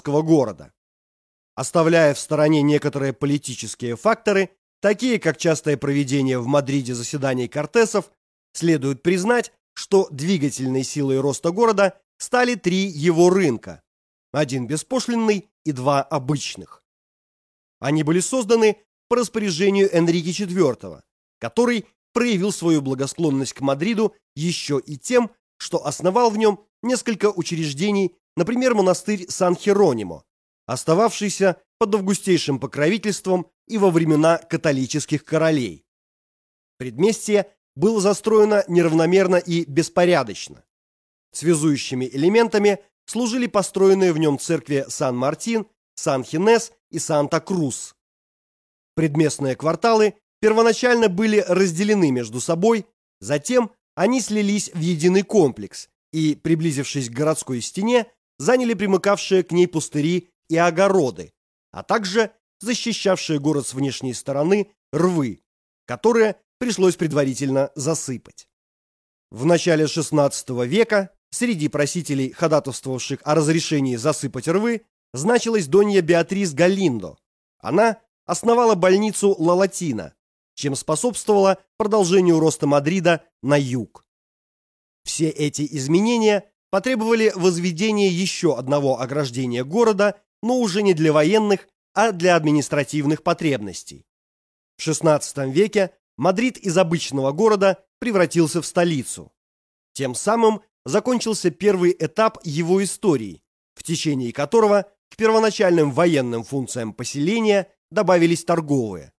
города. Оставляя в стороне некоторые политические факторы, такие как частое проведение в Мадриде заседаний Кортесов, следует признать, что двигательной силой роста города стали три его рынка: один беспошлинный и два обычных. Они были созданы по распоряжению Энрике IV, который проявил свою благосклонность к Мадриду еще и тем, что основал в нем несколько учреждений, например, монастырь Сан-Херонимо, остававшийся под августейшим покровительством и во времена католических королей. Предместье было застроено неравномерно и беспорядочно. Связующими элементами служили построенные в нем церкви Сан-Мартин, Сан-Хинес и Санта-Крус. Предместные кварталы первоначально были разделены между собой, затем они слились в единый комплекс и, приблизившись к городской стене, заняли примыкавшие к ней пустыри и огороды, а также защищавшие город с внешней стороны рвы, которые пришлось предварительно засыпать. В начале XVI века среди просителей, ходатайствовавших о разрешении засыпать рвы, значилась донья Беатрис Галиндо. Она основала больницу Ла Латина, чем способствовала продолжению роста Мадрида на юг. Все эти изменения потребовали возведения еще одного ограждения города, но уже не для военных, а для административных потребностей. В XVI веке Мадрид из обычного города превратился в столицу. Тем самым закончился первый этап его истории, в течение которого к первоначальным военным функциям поселения добавились торговые.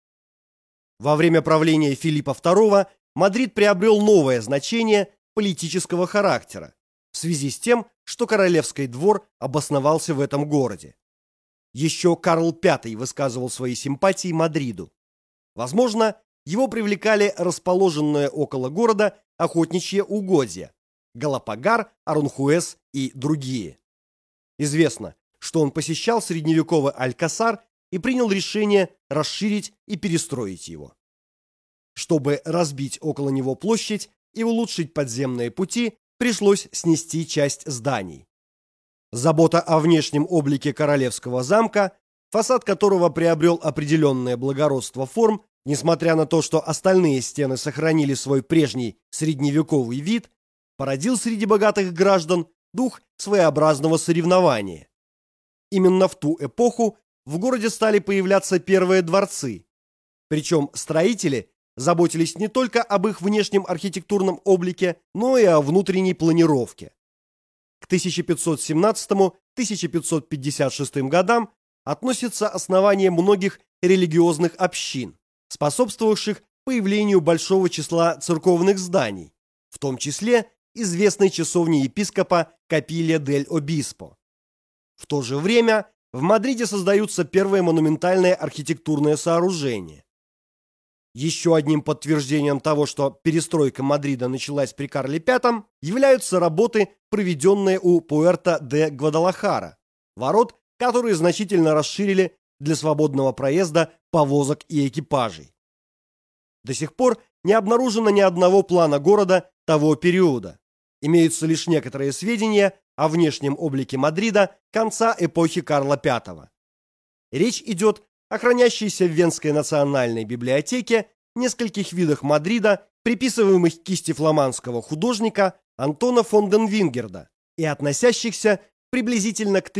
Во время правления Филиппа II Мадрид приобрел новое значение политического характера в связи с тем, что королевский двор обосновался в этом городе. Еще Карл V высказывал свои симпатии Мадриду. Возможно, его привлекали расположенные около города охотничьи угодья – Галапагар, Аранхуэс и другие. Известно, что он посещал средневековый Алькасар и принял решение расширить и перестроить его. Чтобы разбить около него площадь и улучшить подземные пути, пришлось снести часть зданий. Забота о внешнем облике королевского замка, фасад которого приобрел определенное благородство форм, несмотря на то, что остальные стены сохранили свой прежний средневековый вид, породил среди богатых граждан дух своеобразного соревнования. Именно в ту эпоху в городе стали появляться первые дворцы, причем строители заботились не только об их внешнем архитектурном облике, но и о внутренней планировке. К 1517-1556 годам относится основание многих религиозных общин, способствовавших появлению большого числа церковных зданий, в том числе известной часовни епископа Капилья дель Обиспо. В то же время в Мадриде создаются первые монументальные архитектурные сооружения. Еще одним подтверждением того, что перестройка Мадрида началась при Карле V, являются работы, проведенные у Пуэрто-де-Гвадалахара, ворот, которые значительно расширили для свободного проезда повозок и экипажей. До сих пор не обнаружено ни одного плана города того периода. Имеются лишь некоторые сведения о внешнем облике Мадрида конца эпохи Карла V. Речь идет о хранящейся в Венской национальной библиотеке нескольких видах Мадрида, приписываемых кисти фламандского художника Антона фон ден Вингерда и относящихся приблизительно к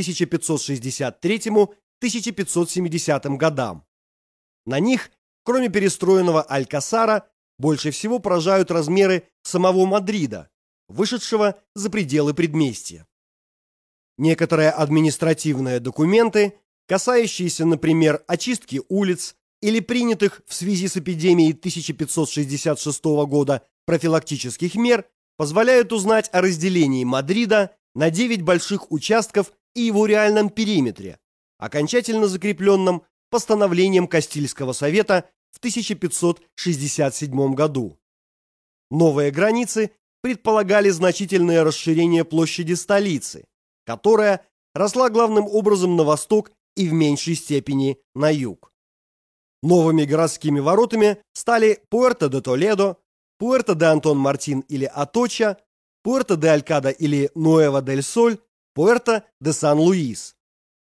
1563-1570 годам. На них, кроме перестроенного Алькасара, больше всего поражают размеры самого Мадрида, вышедшего за пределы предместья. Некоторые административные документы, касающиеся, например, очистки улиц или принятых в связи с эпидемией 1566 года профилактических мер, позволяют узнать о разделении Мадрида на 9 больших участков и его реальном периметре, окончательно закрепленном постановлением Кастильского совета в 1567 году. Новые границы предполагали значительное расширение площади столицы, которая росла главным образом на восток и в меньшей степени на юг. Новыми городскими воротами стали Пуэрто де Толедо, Пуэрто де Антон Мартин или Аточа, Пуэрто де Алькада или Нуэва дель Соль, Пуэрто де Сан-Луис.